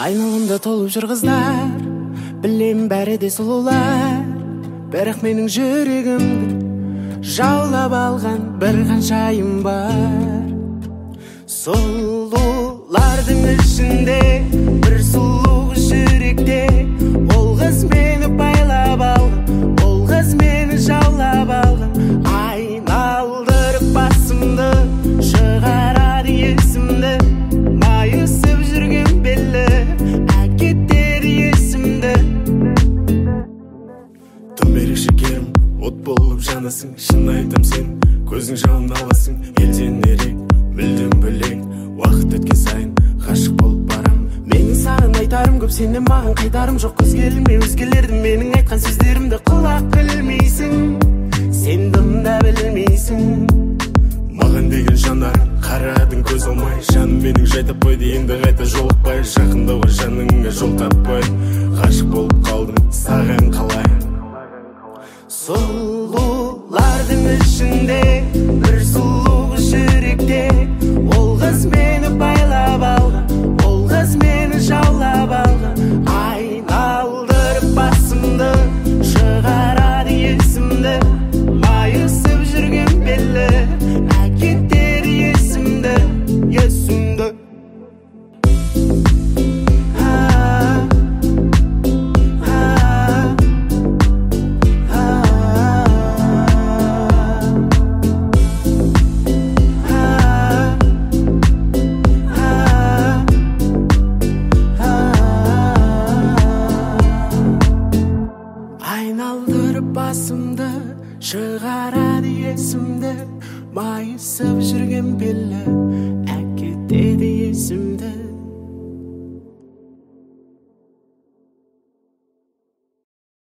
Айналамда толып жүр қыздар, білем бәрі де сұлулар, бірақ менің жүрегімді жаулап алған бір қаншайым бар. Сұлулардың ішінде бір сұлу жүректе, ол қыз мені байлап алған, ол қыз мені жаулап алған. Айналдырып басымды, шығарады есімді, майысып жүрген белі әкетеді есімді. Тым ерекше керім, от болып жанасың, шын айтам сен көзің жауын аласың. Елден ерек, мүлдем бөлек, уақыт өткен сайын ғашық болып барам. Менің саған айтарым көп, сенен маған қайтарым жоқ. Көзге ілме өзгелерді, менің айтқан сөздерімді құлақ ілмейсің, сен дымда білмейсің. Маған деген жанарың, қарадың көз алмай, жаным менің жай таппайды, енді қайта жолықпай, жақындауға жаныңа жол таппай, ғашық болып қалдым саған қалай. Сұлулардың ішінде бір сұлу жүректе, ол қыз мені байлап алған, ол қыз мені жаулап алған. Айналдырып басымды, шығарады есімді, майысып жүрген белі әкетеді есімді, есімді. Айналдырып басымды, шығарады есімді, майысып жүрген белі